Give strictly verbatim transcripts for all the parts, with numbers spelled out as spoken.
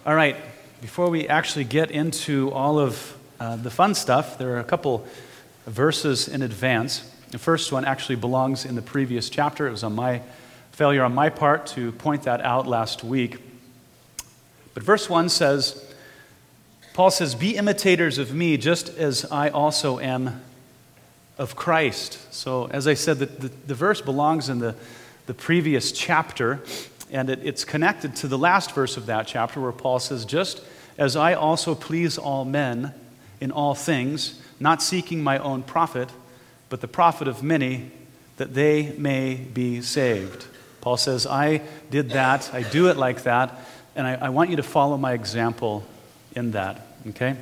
All right, before we actually get into all of uh, the fun stuff, there are a couple verses in advance. The first one actually belongs in the previous chapter. It was on my failure on my part to point that out last week. But verse one says, Paul says, "Be imitators of me, just as I also am of Christ." So, as I said, the, the, the verse belongs in the, the previous chapter, and it, it's connected to the last verse of that chapter where Paul says, "Just as I also please all men in all things, not seeking my own profit, but the profit of many, that they may be saved." Paul says, I did that, I do it like that, and I, I want you to follow my example in that, okay?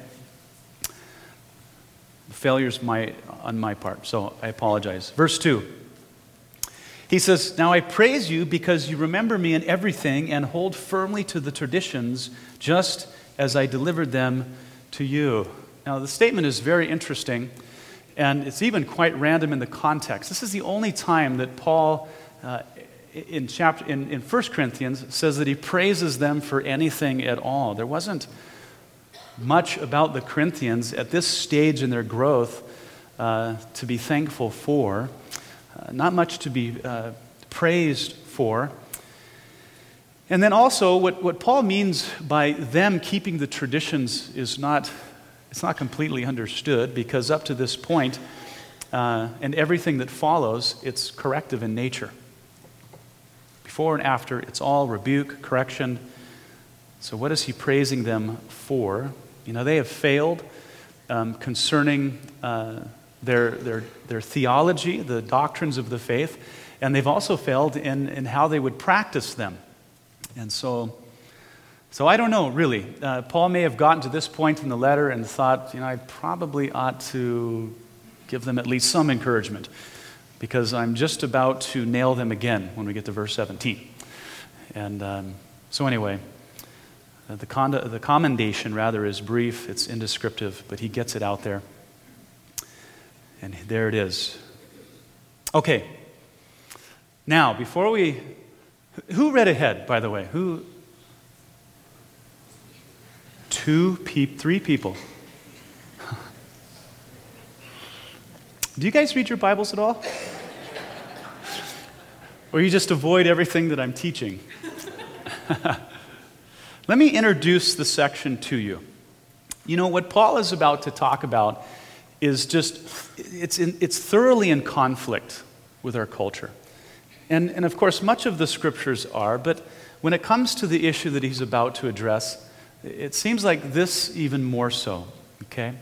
Failure's my, on my part, so I apologize. Verse two. He says, "Now I praise you because you remember me in everything and hold firmly to the traditions just as I delivered them to you." Now the statement is very interesting, and it's even quite random in the context. This is the only time that Paul, uh, in chapter in, in First Corinthians, says that he praises them for anything at all. There wasn't much about the Corinthians at this stage in their growth uh, to be thankful for. Uh, not much to be uh, praised for. And then also, what, what Paul means by them keeping the traditions is not, it's not completely understood, because up to this point, uh, and everything that follows, it's corrective in nature. Before and after, it's all rebuke, correction. So what is he praising them for? You know, they have failed um, concerning uh, Their, their, their theology, the doctrines of the faith, and they've also failed in, in how they would practice them. And so, so I don't know, really. Uh, Paul may have gotten to this point in the letter and thought, you know, I probably ought to give them at least some encouragement, because I'm just about to nail them again when we get to verse seventeen. And um, so anyway, uh, the, con- the commendation, rather, is brief, it's indescriptive, but he gets it out there. And there it is. Okay. Now, before we... Who read ahead, by the way? Who? Two, pe- three people. Do you guys read your Bibles at all? Or you just avoid everything that I'm teaching? Let me introduce the section to you. You know, what Paul is about to talk about is just, it's in, it's thoroughly in conflict with our culture. And, and of course, much of the scriptures are, but when it comes to the issue that he's about to address, it seems like this even more so, okay?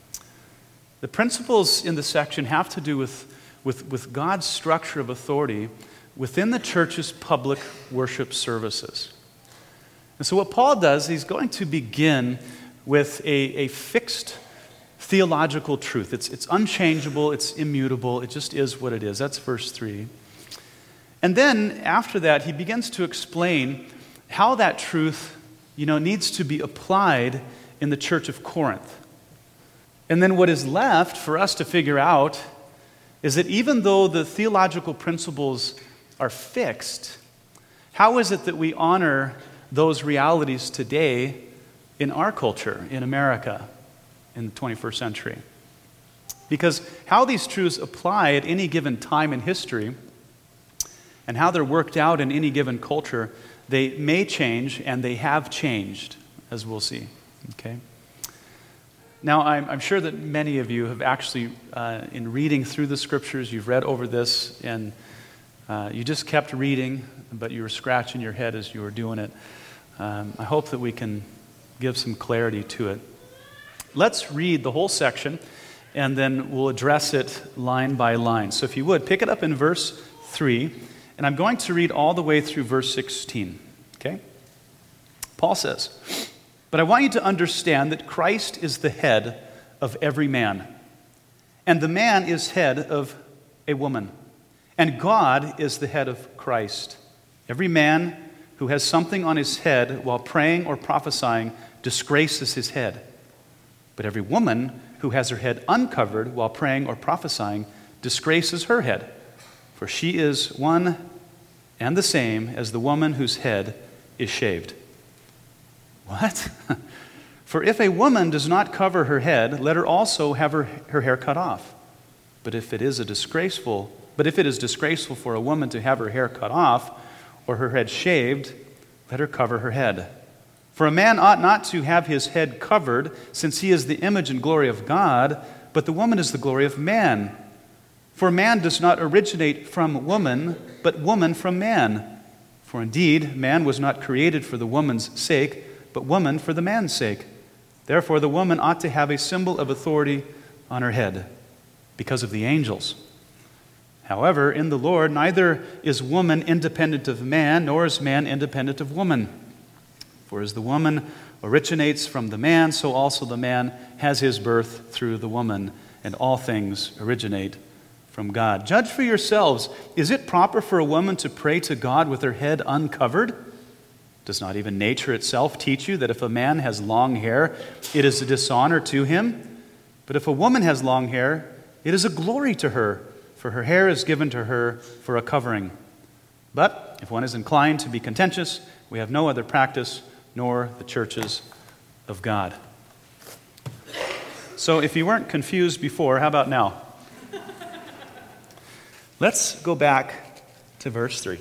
The principles in the section have to do with, with, with God's structure of authority within the church's public worship services. And so what Paul does, he's going to begin with a, a fixed theological truth. It's, it's unchangeable, it's immutable, it just is what it is. That's verse three. And then after that, he begins to explain how that truth, you know, needs to be applied in the church of Corinth. And then what is left for us to figure out is that even though the theological principles are fixed, how is it that we honor those realities today in our culture, in America, in the twenty-first century? Because how these truths apply at any given time in history and how they're worked out in any given culture, they may change, and they have changed, as we'll see. Okay. Now, I'm, I'm sure that many of you have actually, uh, in reading through the scriptures, you've read over this, and uh, you just kept reading, but you were scratching your head as you were doing it. Um, I hope that we can give some clarity to it. Let's read the whole section, and then we'll address it line by line. So if you would, pick it up in verse three, and I'm going to read all the way through verse sixteen. Okay? Paul says, "But I want you to understand that Christ is the head of every man, and the man is head of a woman, and God is the head of Christ. Every man who has something on his head while praying or prophesying disgraces his head. But every woman who has her head uncovered while praying or prophesying disgraces her head, for she is one and the same as the woman whose head is shaved. What? For if a woman does not cover her head, let her also have her, her hair cut off. But if it is a disgraceful, but if it is disgraceful for a woman to have her hair cut off or her head shaved, let her cover her head. For a man ought not to have his head covered, since he is the image and glory of God, but the woman is the glory of man. For man does not originate from woman, but woman from man. For indeed, man was not created for the woman's sake, but woman for the man's sake. Therefore, the woman ought to have a symbol of authority on her head, because of the angels. However, in the Lord, neither is woman independent of man, nor is man independent of woman. For as the woman originates from the man, so also the man has his birth through the woman, and all things originate from God. Judge for yourselves, is it proper for a woman to pray to God with her head uncovered? Does not even nature itself teach you that if a man has long hair, it is a dishonor to him? But if a woman has long hair, it is a glory to her, for her hair is given to her for a covering. But if one is inclined to be contentious, we have no other practice, nor the churches of God. So if you weren't confused before, how about now? Let's go back to verse three.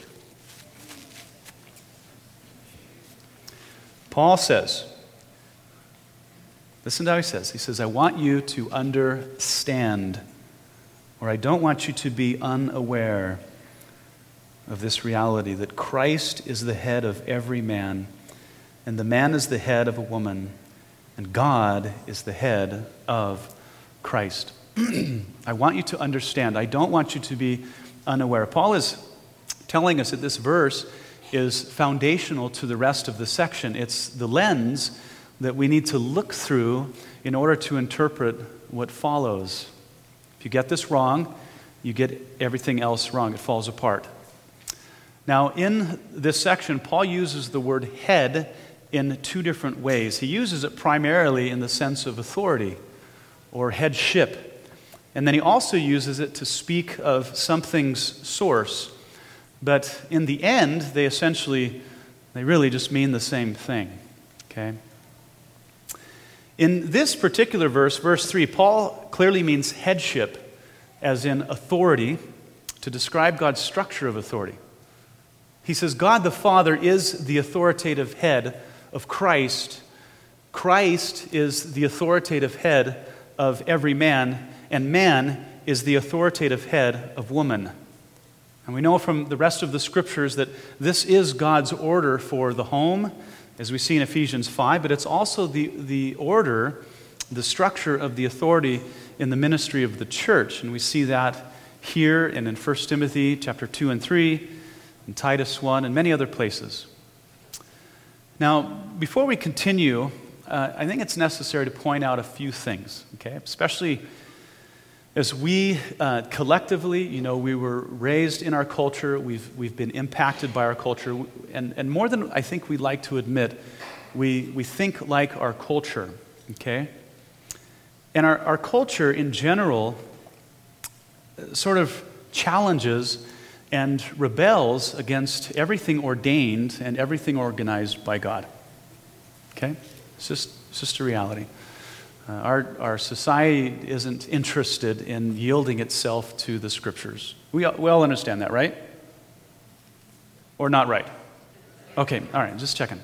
Paul says, listen to how he says. He says, I want you to understand, or I don't want you to be unaware of this reality that Christ is the head of every man, and the man is the head of a woman, and God is the head of Christ. I want you to understand. I don't want you to be unaware. Paul is telling us that this verse is foundational to the rest of the section. It's the lens that we need to look through in order to interpret what follows. If you get this wrong, you get everything else wrong. It falls apart. Now, in this section, Paul uses the word head in two different ways. He uses it primarily in the sense of authority or headship. And then he also uses it to speak of something's source. But in the end, they essentially, they really just mean the same thing. Okay? In this particular verse, verse three, Paul clearly means headship, as in authority, to describe God's structure of authority. He says God the Father is the authoritative head of Christ. Christ is the authoritative head of every man, and man is the authoritative head of woman. And we know from the rest of the scriptures that this is God's order for the home, as we see in Ephesians five, but it's also the, the order, the structure of the authority in the ministry of the church. And we see that here and in First Timothy chapter two and three, in Titus one, and many other places. Now, before we continue, uh, I think it's necessary to point out a few things, okay? Especially as we uh, collectively, you know, we were raised in our culture, we've we've been impacted by our culture, and, and more than I think we'd like to admit, we, we think like our culture, okay? And our, our culture in general sort of challenges and rebels against everything ordained and everything organized by God, okay? It's just, it's just a reality. Uh, our, our society isn't interested in yielding itself to the Scriptures. We all, we all understand that, right? Or not right? Okay, all right, just checking.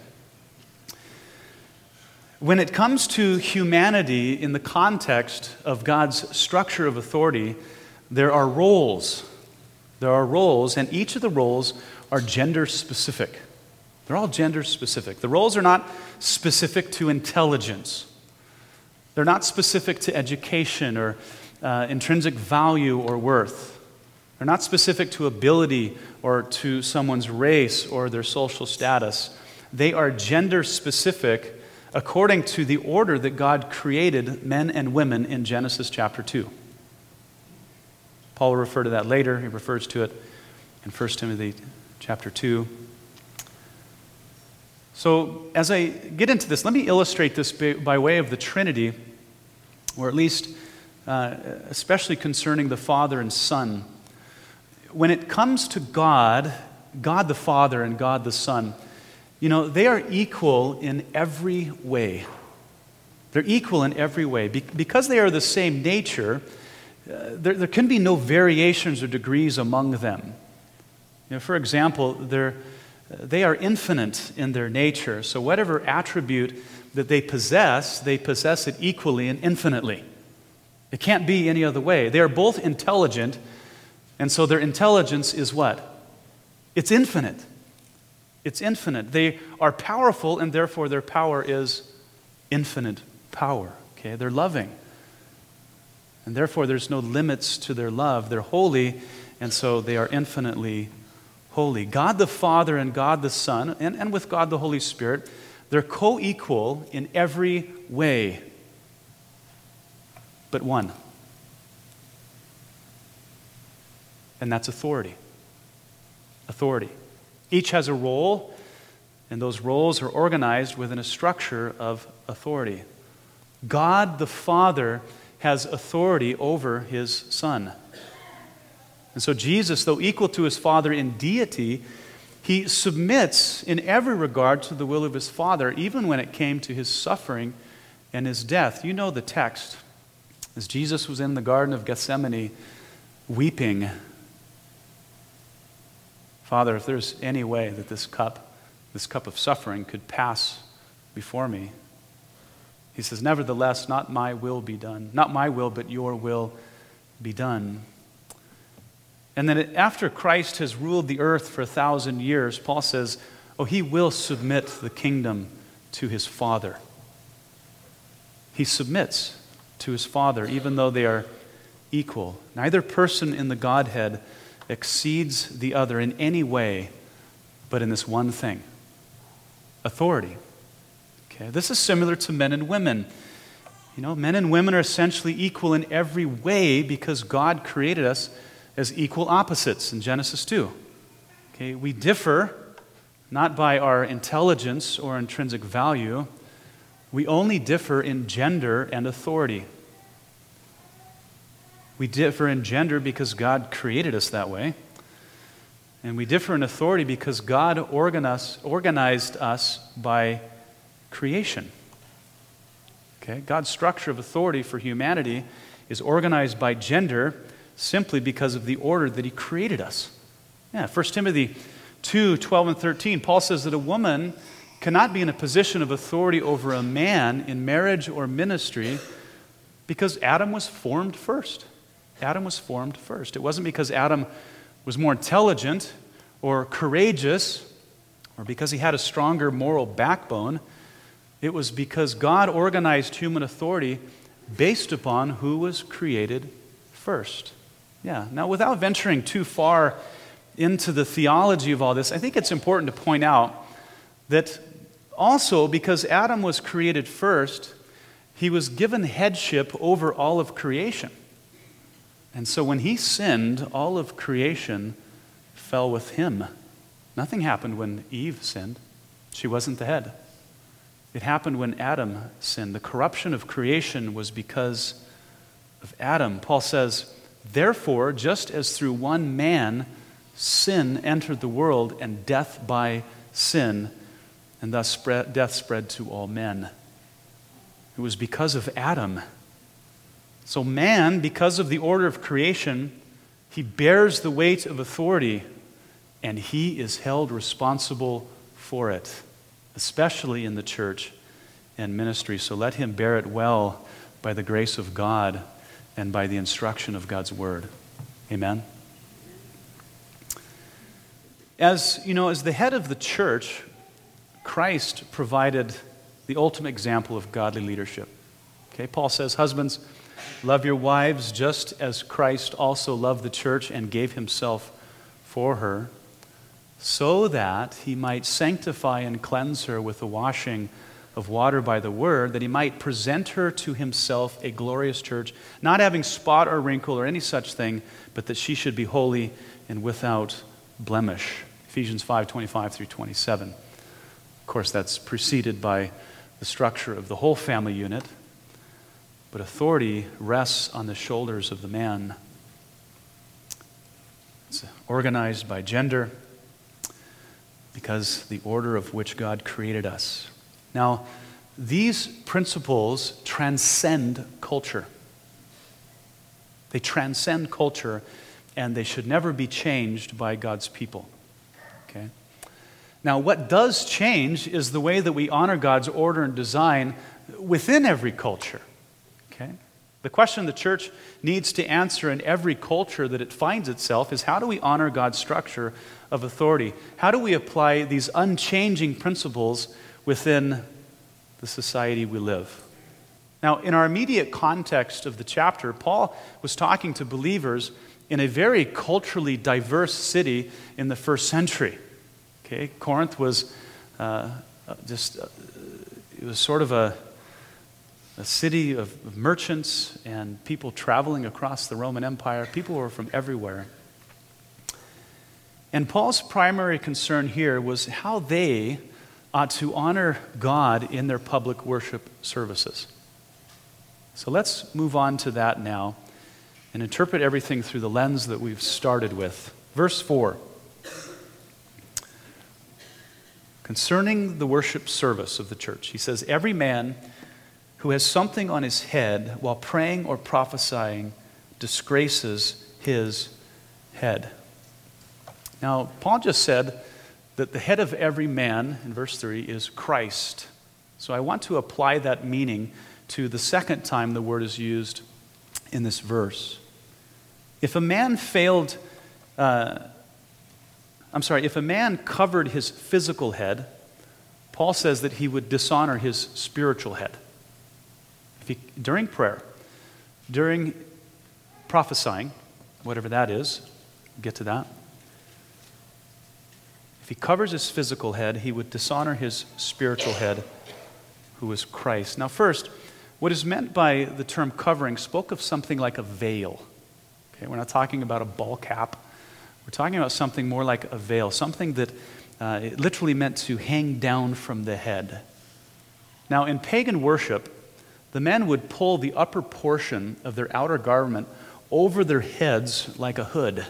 When it comes to humanity in the context of God's structure of authority, there are roles. There are roles, and each of the roles are gender-specific. They're all gender-specific. The roles are not specific to intelligence. They're not specific to education or uh, intrinsic value or worth. They're not specific to ability or to someone's race or their social status. They are gender-specific according to the order that God created men and women in Genesis chapter two. Paul will refer to that later. He refers to it in First Timothy chapter two. So as I get into this, let me illustrate this by way of the Trinity, or at least uh, especially concerning the Father and Son. When it comes to God, God the Father and God the Son, You know, they are equal in every way. They're equal in every way. Be- because they are the same nature, uh, there, there can be no variations or degrees among them. You know, for example, they're, they are infinite in their nature. So whatever attribute that they possess, they possess it equally and infinitely. It can't be any other way. They are both intelligent, and so their intelligence is what? It's infinite. It's infinite. They are powerful, and therefore their power is infinite power. Okay? They're loving. And therefore there's no limits to their love. They're holy, and so they are infinitely holy. God the Father and God the Son, and, and with God the Holy Spirit, they're co-equal in every way. But one. And that's authority. Authority. Each has a role, and those roles are organized within a structure of authority. God the Father has authority over his Son. And so Jesus, though equal to his Father in deity, he submits in every regard to the will of his Father, even when it came to his suffering and his death. You know the text. As Jesus was in the Garden of Gethsemane weeping, Father, if there's any way that this cup, this cup of suffering could pass before me, he says, nevertheless, not my will be done. Not my will, but your will be done. And then after Christ has ruled the earth for a thousand years, Paul says, oh, he will submit the kingdom to his Father. He submits to his Father, even though they are equal. Neither person in the Godhead exceeds the other in any way, but in this one thing, authority. Okay, this is similar to men and women. You know, men and women are essentially equal in every way because God created us as equal opposites in Genesis two. Okay, we differ not by our intelligence or intrinsic value. We only differ in gender and authority. We differ in gender because God created us that way. And we differ in authority because God organized, organized us by creation. Okay? God's structure of authority for humanity is organized by gender simply because of the order that he created us. Yeah, First Timothy two, twelve and thirteen, Paul says that a woman cannot be in a position of authority over a man in marriage or ministry because Adam was formed first. Adam was formed first. It wasn't because Adam was more intelligent or courageous or because he had a stronger moral backbone. It was because God organized human authority based upon who was created first. Yeah. Now, without venturing too far into the theology of all this, I think it's important to point out that also because Adam was created first, he was given headship over all of creation. And so when he sinned, all of creation fell with him. Nothing happened when Eve sinned. She wasn't the head. It happened when Adam sinned. The corruption of creation was because of Adam. Paul says, therefore, just as through one man sin entered the world and death by sin, and thus spread, death spread to all men. It was because of Adam. So man, because of the order of creation, he bears the weight of authority, and he is held responsible for it, especially in the church and ministry. So let him bear it well by the grace of God and by the instruction of God's word. Amen. As you know, as the head of the church, Christ provided the ultimate example of godly leadership. Okay, Paul says, husbands, love your wives just as Christ also loved the church and gave himself for her, so that he might sanctify and cleanse her with the washing of water by the word, that he might present her to himself a glorious church, not having spot or wrinkle or any such thing, but that she should be holy and without blemish. Ephesians five, twenty-five through twenty-seven. Of course, that's preceded by the structure of the whole family unit, but authority rests on the shoulders of the man. It's organized by gender. because the order of which God created us. Now, these principles transcend culture. They transcend culture, and they should never be changed by God's people. Okay? Now, what does change is the way that we honor God's order and design within every culture. Okay? The question the church needs to answer in every culture that it finds itself is, how do we honor God's structure of authority? How do we apply these unchanging principles within the society we live? Now, in our immediate context of the chapter, Paul was talking to believers in a very culturally diverse city in the first century. Okay, Corinth was uh, just, uh, it was sort of a, a city of, of merchants and people traveling across the Roman Empire. People were from everywhere. And Paul's primary concern here was how they ought to honor God in their public worship services. So let's move on to that now and interpret everything through the lens that we've started with. Verse four. Concerning the worship service of the church, he says, every man who has something on his head while praying or prophesying disgraces his head. Now, Paul just said that the head of every man, in verse three, is Christ. So I want to apply that meaning to the second time the word is used in this verse. If a man failed, uh, I'm sorry, if a man covered his physical head, Paul says that he would dishonor his spiritual head. If he, during prayer, during prophesying, whatever that is, we'll get to that. If he covers his physical head, he would dishonor his spiritual head, who is Christ. Now first, what is meant by the term covering spoke of something like a veil. Okay, we're not talking about a ball cap. We're talking about something more like a veil, something that uh, it literally meant to hang down from the head. Now, in pagan worship, the men would pull the upper portion of their outer garment over their heads like a hood.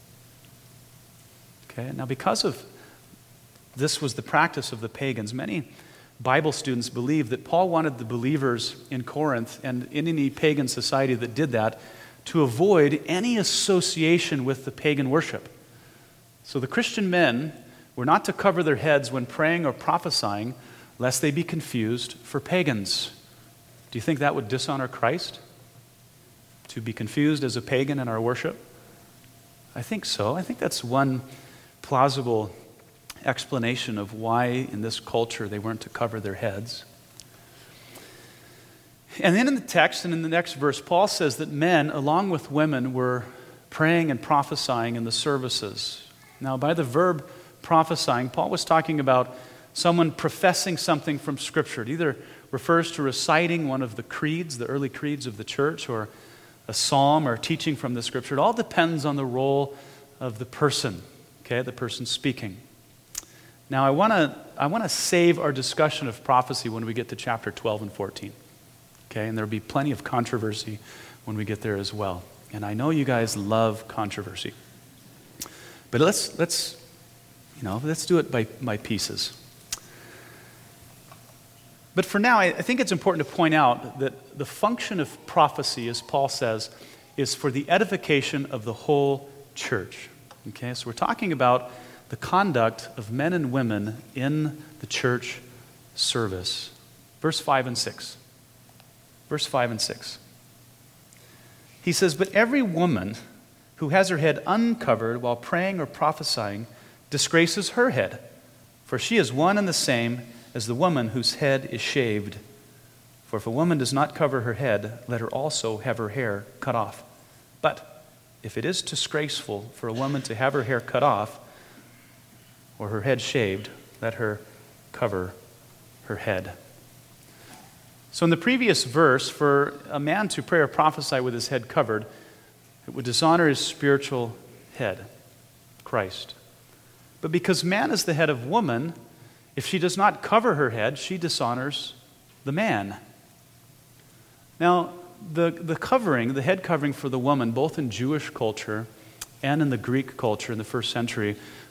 Okay, now because of this was the practice of the pagans, many Bible students believe that Paul wanted the believers in Corinth and in any pagan society that did that to avoid any association with the pagan worship. So the Christian men were not to cover their heads when praying or prophesying, lest they be confused for pagans. Do you think that would dishonor Christ? To be confused as a pagan in our worship? I think so. I think that's one plausible explanation of why in this culture they weren't to cover their heads. And then in the text and in the next verse, Paul says that men, along with women, were praying and prophesying in the services. Now, by the verb prophesying, Paul was talking about someone professing something from Scripture. It either refers to reciting one of the creeds, the early creeds of the church, or a psalm or teaching from the Scripture. It all depends on the role of the person, okay, the person speaking. Now, I want to I want to save our discussion of prophecy when we get to chapter twelve and fourteen. Okay, and there'll be plenty of controversy when we get there as well. And I know you guys love controversy. But let's let's you know, let's do it by, by pieces. But for now, I think it's important to point out that the function of prophecy, as Paul says, is for the edification of the whole church. Okay, so we're talking about the conduct of men and women in the church service. Verse five and six. Verse five and six. He says, "But every woman who has her head uncovered while praying or prophesying disgraces her head, for she is one and the same as the woman whose head is shaved. For if a woman does not cover her head, let her also have her hair cut off. But if it is disgraceful for a woman to have her hair cut off, or her head shaved, let her cover her head." So in the previous verse, for a man to pray or prophesy with his head covered, it would dishonor his spiritual head, Christ. But because man is the head of woman, if she does not cover her head, she dishonors the man. Now, the, the covering, the head covering for the woman, both in Jewish culture and in the Greek culture in the first century,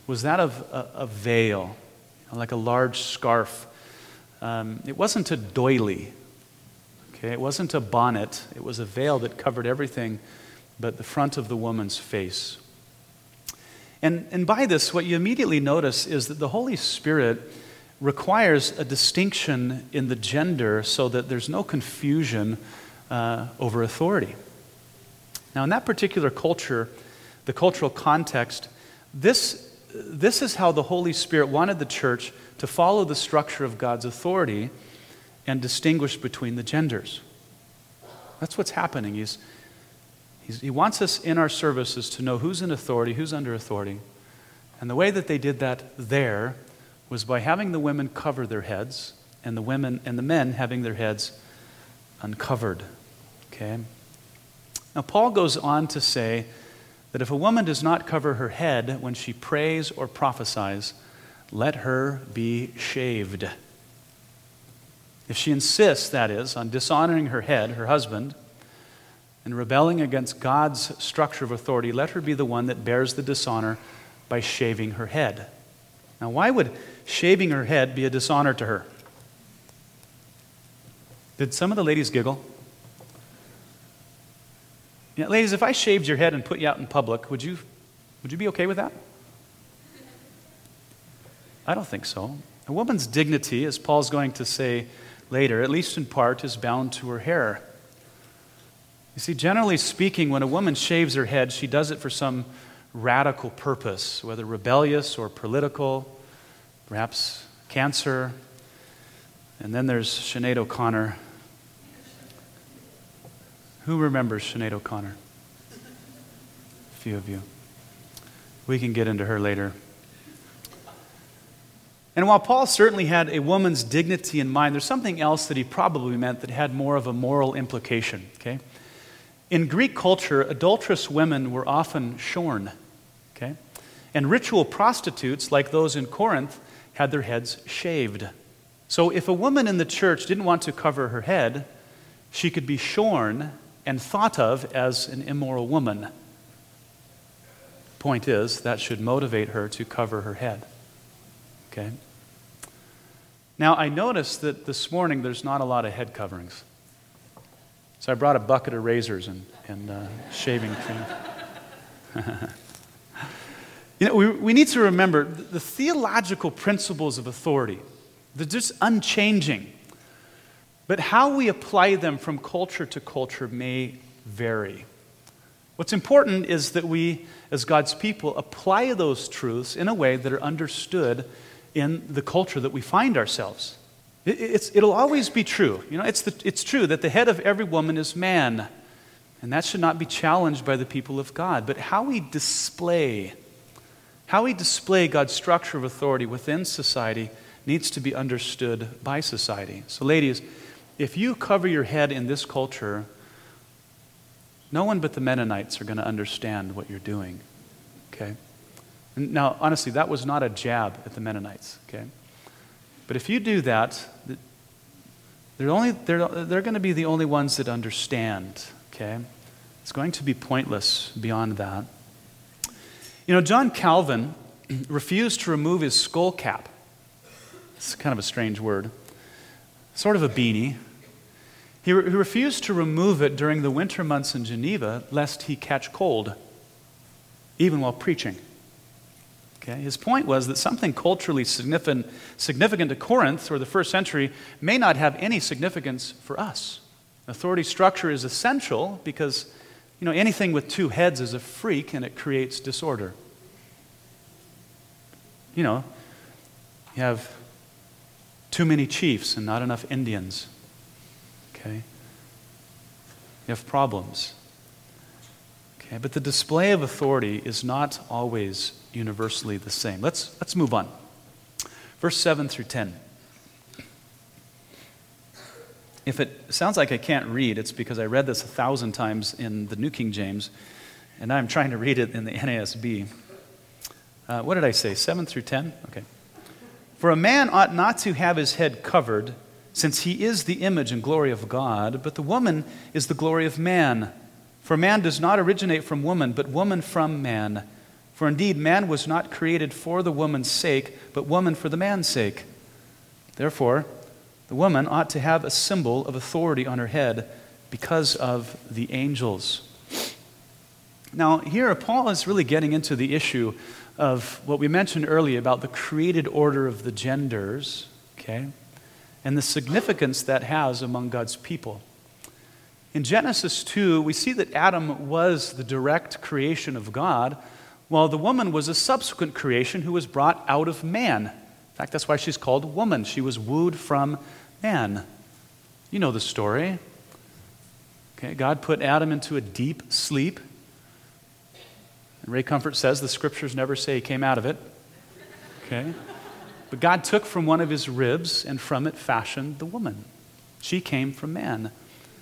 was that of a, a veil, you know, like a large scarf. Um, it wasn't a doily, okay? It wasn't a bonnet. It was a veil that covered everything but the front of the woman's face. And, and by this, what you immediately notice is that the Holy Spirit requires a distinction in the gender so that there's no confusion uh, over authority. Now, in that particular culture, the cultural context, this, this is how the Holy Spirit wanted the church to follow the structure of God's authority and distinguish between the genders. That's what's happening. He's, he's, he wants us in our services to know who's in authority, who's under authority. And the way that they did that there was by having the women cover their heads and the women and the men having their heads uncovered. Okay? Now, Paul goes on to say that if a woman does not cover her head when she prays or prophesies, let her be shaved. If she insists, that is, on dishonoring her head, her husband, and rebelling against God's structure of authority, let her be the one that bears the dishonor by shaving her head. Now, why would shaving her head be a dishonor to her? Did some of the ladies giggle? You know, ladies, if I shaved your head and put you out in public, would you, would you be okay with that? I don't think so. A woman's dignity, as Paul's going to say later, at least in part, is bound to her hair. You see, generally speaking, when a woman shaves her head, she does it for some radical purpose, whether rebellious or political, perhaps cancer. And then there's Sinead O'Connor. Who remembers Sinead O'Connor? A few of you. We can get into her later. And while Paul certainly had a woman's dignity in mind, there's something else that he probably meant that had more of a moral implication. Okay? In Greek culture, adulterous women were often shorn. Okay? And ritual prostitutes, like those in Corinth, had their heads shaved. So if a woman in the church didn't want to cover her head, she could be shorn and thought of as an immoral woman. Point is, that should motivate her to cover her head. Okay? Now, I noticed that this morning there's not a lot of head coverings. So I brought a bucket of razors and, and uh, shaving cream. You know, we, we need to remember the, the theological principles of authority. They're just unchanging. But how we apply them from culture to culture may vary. What's important is that we, as God's people, apply those truths in a way that are understood in the culture that we find ourselves. It, it's, it'll always be true. You know, it's, the, it's true that the head of every woman is man, and that should not be challenged by the people of God. But how we display, how we display God's structure of authority within society needs to be understood by society. So, ladies, if you cover your head in this culture, no one but the Mennonites are going to understand what you're doing. Okay? Now, honestly, that was not a jab at the Mennonites, okay? But if you do that, they're, only, they're, they're going to be the only ones that understand, okay? It's going to be pointless beyond that. You know, John Calvin refused to remove his skull cap. It's kind of a strange word. Sort of a beanie. He, re- he refused to remove it during the winter months in Geneva, lest he catch cold, even while preaching. Okay? His point was that something culturally significant, significant to Corinth or the first century may not have any significance for us. Authority structure is essential because, you know, anything with two heads is a freak and it creates disorder. You know, you have too many chiefs and not enough Indians. Okay? You have problems. Okay, but the display of authority is not always universally the same. Let's, let's move on. Verse seven through ten. If it sounds like I can't read, it's because I read this a thousand times in the New King James, and now I'm trying to read it in the N A S B. Uh, what did I say, seven through ten? Okay. For a man ought not to have his head covered, since he is the image and glory of God, but the woman is the glory of man. For man does not originate from woman, but woman from man. For indeed, man was not created for the woman's sake, but woman for the man's sake. Therefore, the woman ought to have a symbol of authority on her head because of the angels. Now, here Paul is really getting into the issue of what we mentioned earlier about the created order of the genders, okay, and the significance that has among God's people. In Genesis two, we see that Adam was the direct creation of God, while the woman was a subsequent creation who was brought out of man. In fact, that's why she's called woman. She was wooed from man. You know the story. Okay, God put Adam into a deep sleep. And Ray Comfort says the scriptures never say he came out of it. Okay? But God took from one of his ribs and from it fashioned the woman. She came from man.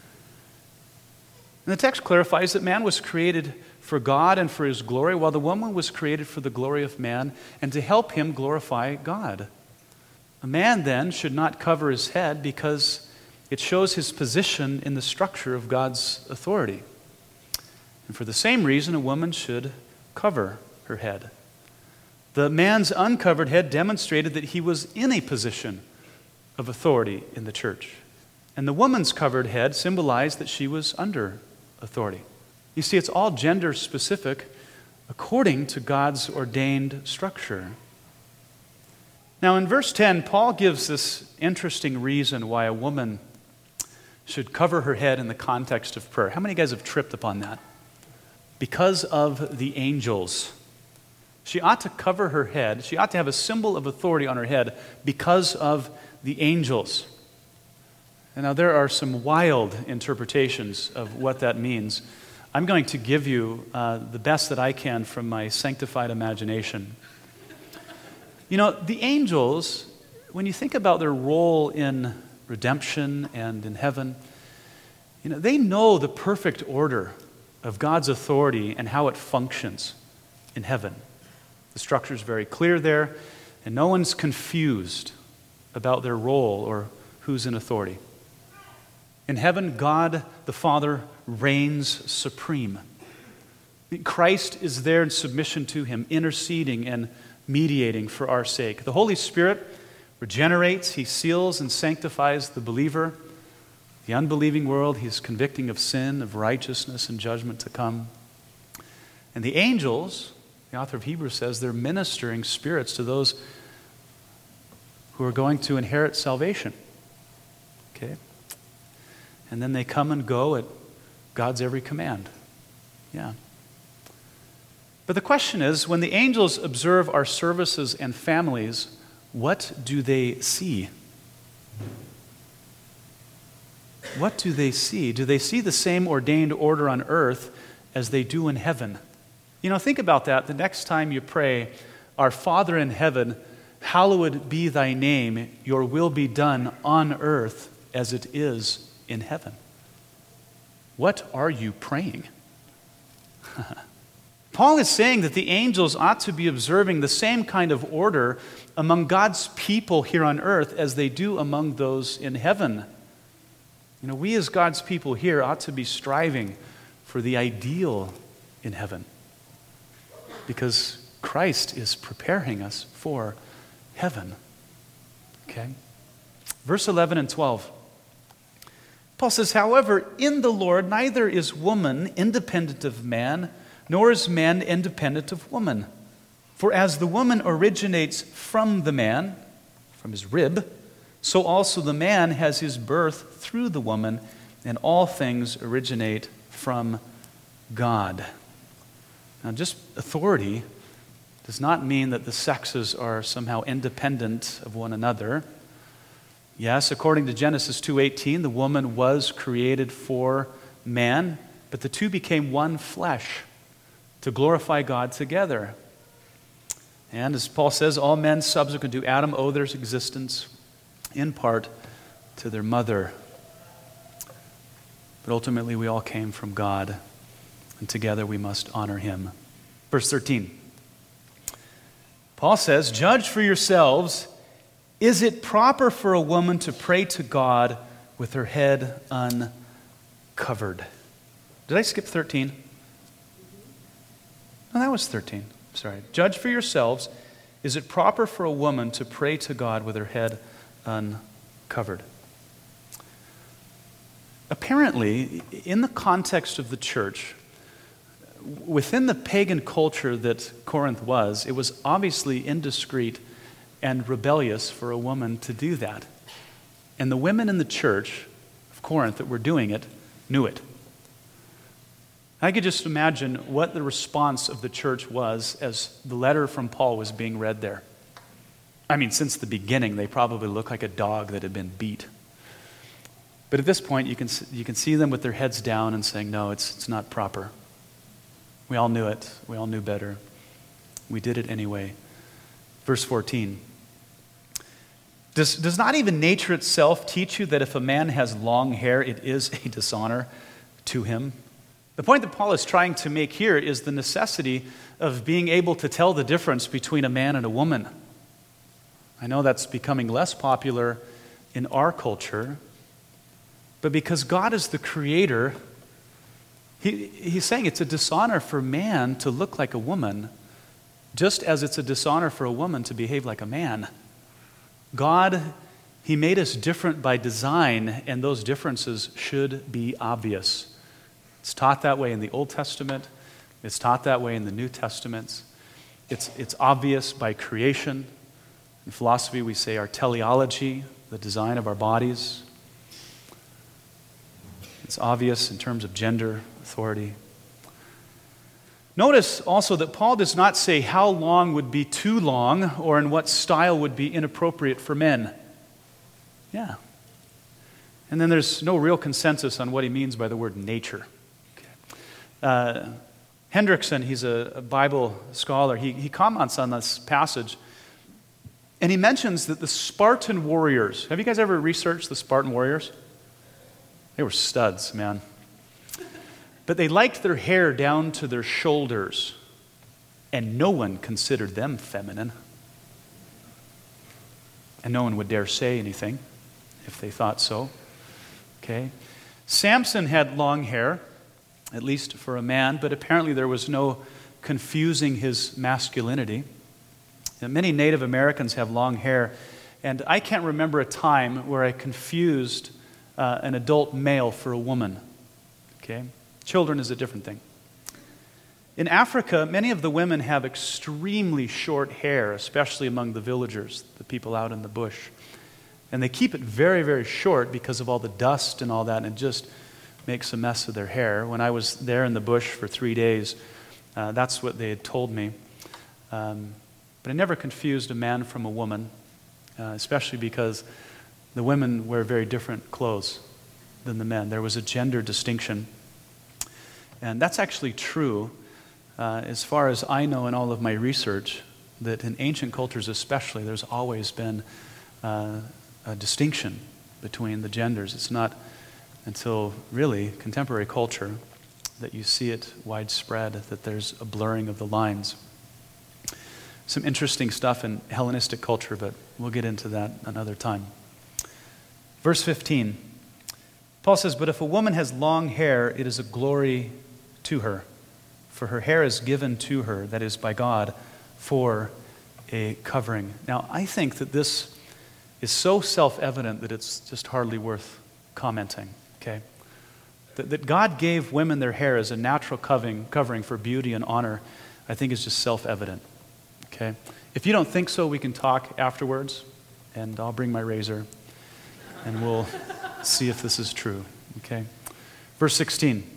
And the text clarifies that man was created for God and for his glory, while the woman was created for the glory of man and to help him glorify God. A man then should not cover his head because it shows his position in the structure of God's authority. And for the same reason, a woman should cover her head. The man's uncovered head demonstrated that he was in a position of authority in the church. And the woman's covered head symbolized that she was under authority. You see, it's all gender specific according to God's ordained structure. Now, in verse ten, Paul gives this interesting reason why a woman should cover her head in the context of prayer. How many guys have tripped upon that? Because of the angels. She ought to cover her head. She ought to have a symbol of authority on her head because of the angels. And now there are some wild interpretations of what that means. I'm going to give you uh, the best that I can from my sanctified imagination. You know, the angels, when you think about their role in redemption and in heaven, you know, they know the perfect order of God's authority and how it functions in heaven. The structure is very clear there, and no one's confused about their role or who's in authority. In heaven, God the Father reigns supreme. Christ is there in submission to him, interceding and mediating for our sake. The Holy Spirit regenerates, he seals and sanctifies the believer. The unbelieving world, he's convicting of sin, of righteousness, and judgment to come. And the angels, the author of Hebrews says, they're ministering spirits to those who are going to inherit salvation. Okay? And then they come and go at God's every command. Yeah. But the question is, when the angels observe our services and families, what do they see? What do they see? Do they see the same ordained order on earth as they do in heaven? You know, think about that. The next time you pray, "Our Father in heaven, hallowed be thy name, your will be done on earth as it is in heaven." What are you praying? Paul is saying that the angels ought to be observing the same kind of order among God's people here on earth as they do among those in heaven. You know, we as God's people here ought to be striving for the ideal in heaven because Christ is preparing us for heaven. Okay? Verse eleven and twelve. Paul says, "However, in the Lord neither is woman independent of man, nor is man independent of woman. For as the woman originates from the man, from his rib, so also the man has his birth through the woman, and all things originate from God." Now, just authority does not mean that the sexes are somehow independent of one another. Yes, according to Genesis two eighteen, the woman was created for man, but the two became one flesh to glorify God together. And as Paul says, all men subsequent to Adam owe their existence in part to their mother. But ultimately we all came from God, and together we must honor him. Verse thirteen. Paul says, "Judge for yourselves, is it proper for a woman to pray to God with her head uncovered?" Did I skip thirteen? No, that was thirteen. sorry, judge for yourselves, is it proper for a woman to pray to God with her head uncovered? Apparently, in the context of the church, within the pagan culture that Corinth was, it was obviously indiscreet and rebellious for a woman to do that. And the women in the church of Corinth that were doing it knew it. I could just imagine what the response of the church was as the letter from Paul was being read there. I mean, since the beginning, they probably looked like a dog that had been beat. But at this point, you can you can see them with their heads down and saying, no, it's it's not proper. We all knew it. We all knew better. We did it anyway. Verse fourteen. Does, does not even nature itself teach you that if a man has long hair, it is a dishonor to him? The point that Paul is trying to make here is the necessity of being able to tell the difference between a man and a woman. I know that's becoming less popular in our culture, but because God is the creator, he, he's saying it's a dishonor for man to look like a woman, just as it's a dishonor for a woman to behave like a man. God, he made us different by design, and those differences should be obvious. It's taught that way in the Old Testament. It's taught that way in the New Testament. It's, it's obvious by creation. In philosophy, we say our teleology, the design of our bodies. It's obvious in terms of gender, authority. Notice also that Paul does not say how long would be too long or in what style would be inappropriate for men. Yeah. And then there's no real consensus on what he means by the word nature. Okay. Uh, Hendrickson, he's a, a Bible scholar, he, he comments on this passage, and he mentions that the Spartan warriors, have you guys ever researched the Spartan warriors? They were studs, man. But they liked their hair down to their shoulders, and no one considered them feminine. And no one would dare say anything if they thought so. Okay. Samson had long hair, at least for a man, but apparently there was no confusing his masculinity. And many Native Americans have long hair, and I can't remember a time where I confused uh, an adult male for a woman. Okay. Children is a different thing. In Africa, many of the women have extremely short hair, especially among the villagers, the people out in the bush. And they keep it very, very short because of all the dust and all that, and it just makes a mess of their hair. When I was there in the bush for three days, uh, that's what they had told me. Um, but I never confused a man from a woman, uh, especially because the women wear very different clothes than the men. There was a gender distinction. And that's actually true, uh, as far as I know in all of my research, that in ancient cultures especially, there's always been uh, a distinction between the genders. It's not until really contemporary culture that you see it widespread, that there's a blurring of the lines. Some interesting stuff in Hellenistic culture, but we'll get into that another time. Verse fifteen, Paul says, "But if a woman has long hair, it is a glory to her, for her hair is given to her, that is by God, for a covering." Now, I think that this is so self-evident that it's just hardly worth commenting, okay? That, that God gave women their hair as a natural covering, covering for beauty and honor, I think is just self-evident, okay? If you don't think so, we can talk afterwards, and I'll bring my razor, and we'll see if this is true, okay? Verse sixteen.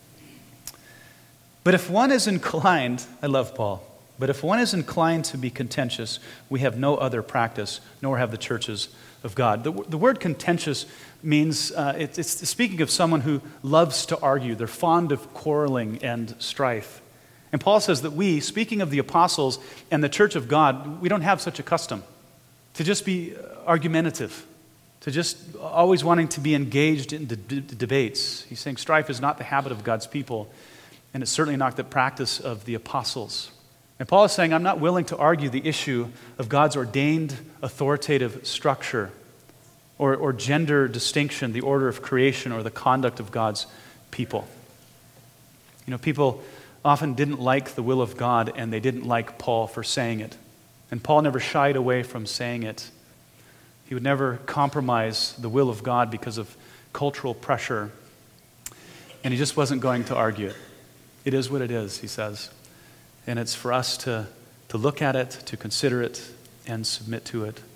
"But if one is inclined," I love Paul, "but if one is inclined to be contentious, we have no other practice, nor have the churches of God." The, the word contentious means, uh, it, it's speaking of someone who loves to argue. They're fond of quarreling and strife. And Paul says that we, speaking of the apostles and the church of God, we don't have such a custom to just be argumentative, to just always wanting to be engaged in the d- d- debates. He's saying strife is not the habit of God's people. And it's certainly not the practice of the apostles. And Paul is saying, I'm not willing to argue the issue of God's ordained authoritative structure or, or gender distinction, the order of creation, or the conduct of God's people. You know, people often didn't like the will of God, and they didn't like Paul for saying it. And Paul never shied away from saying it. He would never compromise the will of God because of cultural pressure. And he just wasn't going to argue it. It is what it is, he says. And it's for us to, to look at it, to consider it, and submit to it.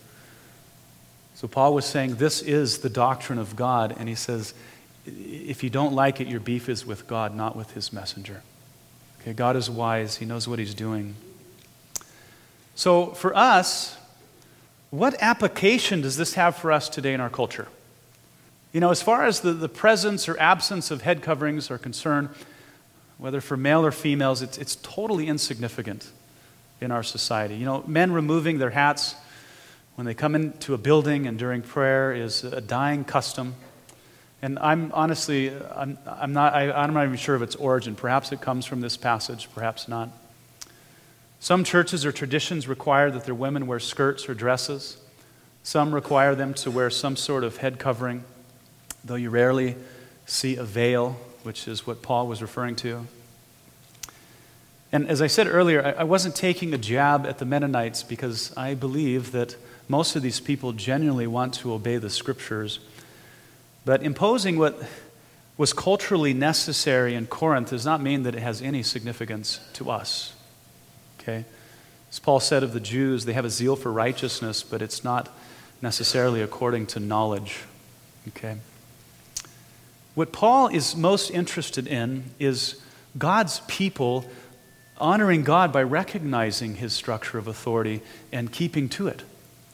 So Paul was saying this is the doctrine of God, and he says, if you don't like it, your beef is with God, not with his messenger. Okay, God is wise. He knows what he's doing. So for us, what application does this have for us today in our culture? You know, as far as the, the presence or absence of head coverings are concerned, whether for male or females, it's, it's totally insignificant in our society. You know, men removing their hats when they come into a building and during prayer is a dying custom. And I'm honestly, I'm, I'm not, I, I'm not even sure of its origin. Perhaps it comes from this passage, perhaps not. Some churches or traditions require that their women wear skirts or dresses. Some require them to wear some sort of head covering, though you rarely see a veil, which is what Paul was referring to. And as I said earlier, I, I wasn't taking a jab at the Mennonites because I believe that most of these people genuinely want to obey the Scriptures. But imposing what was culturally necessary in Corinth does not mean that it has any significance to us. Okay? As Paul said of the Jews, they have a zeal for righteousness, but it's not necessarily according to knowledge. Okay? What Paul is most interested in is God's people honoring God by recognizing his structure of authority and keeping to it.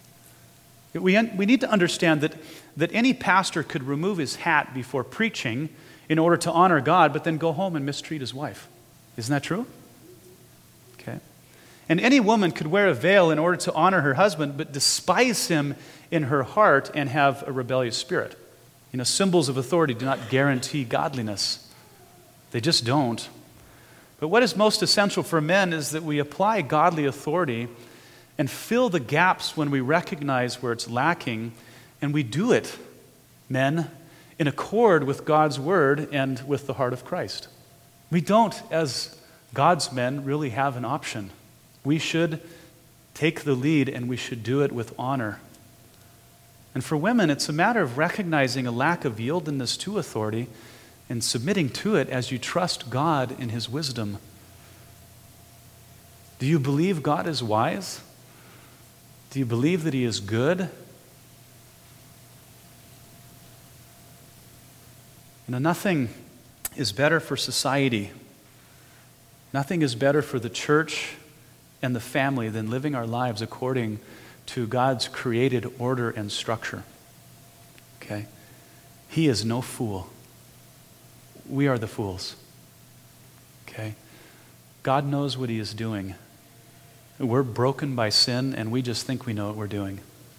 We, we need to understand that, that any pastor could remove his hat before preaching in order to honor God, but then go home and mistreat his wife. Isn't that true? Okay. And any woman could wear a veil in order to honor her husband, but despise him in her heart and have a rebellious spirit. You know, symbols of authority do not guarantee godliness. They just don't. But what is most essential for men is that we apply godly authority and fill the gaps when we recognize where it's lacking, and we do it, men, in accord with God's word and with the heart of Christ. We don't, as God's men, really have an option. We should take the lead, and we should do it with honor. And for women, it's a matter of recognizing a lack of yieldedness to authority and submitting to it as you trust God in his wisdom. Do you believe God is wise? Do you believe that he is good? You know, nothing is better for society. Nothing is better for the church and the family than living our lives according to God's created order and structure. Okay? He is no fool. We are the fools. Okay? God knows what he is doing. We're broken by sin, and we just think we know what we're doing.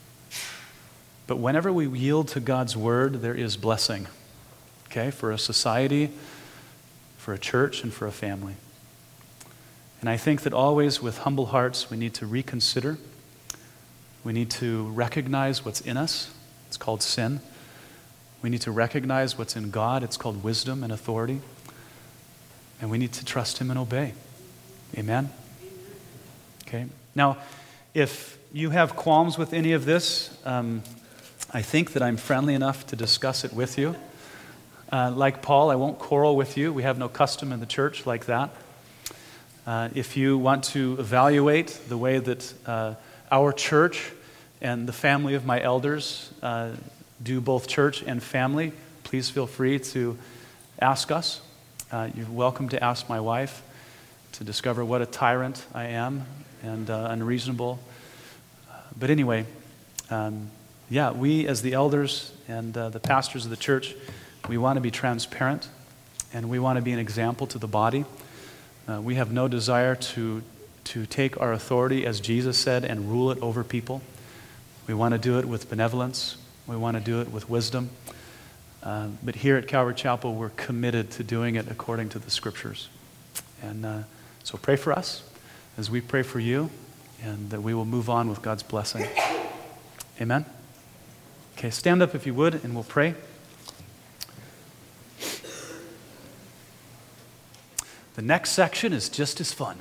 But whenever we yield to God's word, there is blessing, okay, for a society, for a church, and for a family. And I think that always with humble hearts, we need to reconsider. We need to recognize what's in us. It's called sin. We need to recognize what's in God. It's called wisdom and authority. And we need to trust him and obey. Amen? Okay. Now, if you have qualms with any of this, um, I think that I'm friendly enough to discuss it with you. Uh, like Paul, I won't quarrel with you. We have no custom in the church like that. Uh, if you want to evaluate the way that uh, our church and the family of my elders uh, do both church and family, please feel free to ask us. Uh, you're welcome to ask my wife to discover what a tyrant I am and uh, unreasonable. But anyway, um, yeah, we as the elders and uh, the pastors of the church, we want to be transparent and we want to be an example to the body. Uh, we have no desire to, to take our authority, as Jesus said, and rule it over people. We want to do it with benevolence. We want to do it with wisdom. Uh, but here at Calvary Chapel, we're committed to doing it according to the Scriptures. And uh, so pray for us as we pray for you, and that we will move on with God's blessing. Amen? Okay, stand up if you would, and we'll pray. The next section is just as fun.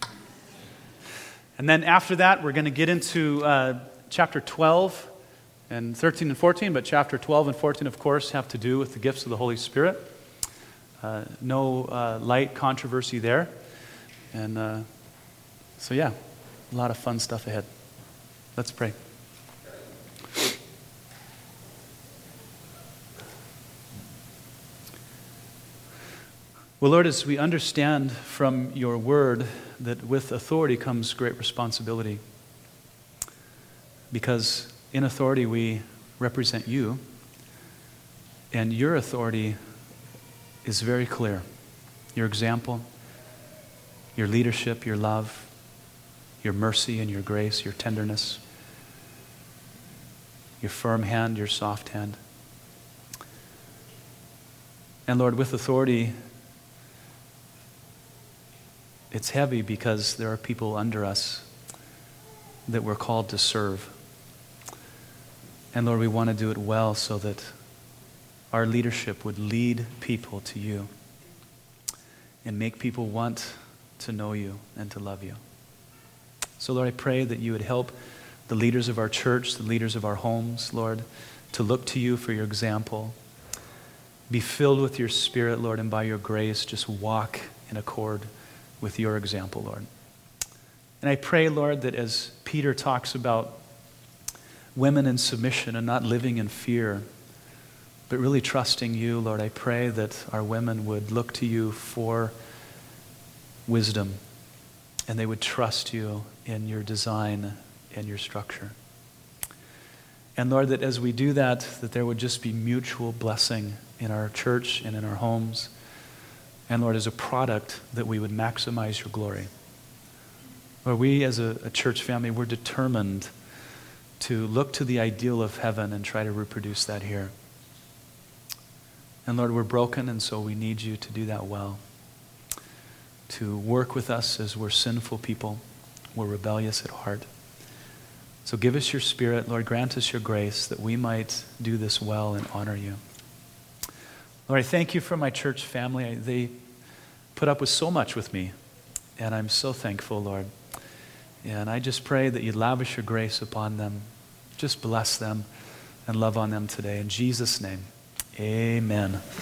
And then after that, we're going to get into uh, chapter twelve and thirteen and fourteen, but chapter twelve and fourteen, of course, have to do with the gifts of the Holy Spirit. Uh, no uh, light controversy there. And uh, so, yeah, a lot of fun stuff ahead. Let's pray. Well, Lord, as we understand from your word that with authority comes great responsibility, because in authority we represent you, and your authority is very clear. Your example, your leadership, your love, your mercy and your grace, your tenderness, your firm hand, your soft hand. And Lord, with authority, it's heavy because there are people under us that we're called to serve. And Lord, we want to do it well so that our leadership would lead people to you and make people want to know you and to love you. So Lord, I pray that you would help the leaders of our church, the leaders of our homes, Lord, to look to you for your example. Be filled with your Spirit, Lord, and by your grace, just walk in accord with your example, Lord. And I pray, Lord, that as Peter talks about women in submission and not living in fear, but really trusting you, Lord, I pray that our women would look to you for wisdom, and they would trust you in your design and your structure. And Lord, that as we do that, that there would just be mutual blessing in our church and in our homes. And Lord, as a product, that we would maximize your glory. Lord, we as a, a church family, we're determined to look to the ideal of heaven and try to reproduce that here. And Lord, we're broken, and so we need you to do that well. To work with us as we're sinful people, we're rebellious at heart. So give us your Spirit, Lord, grant us your grace that we might do this well and honor you. Lord, I thank you for my church family. I, they put up with so much with me, and I'm so thankful, Lord. And I just pray that you lavish your grace upon them. Just bless them and love on them today. In Jesus' name, amen.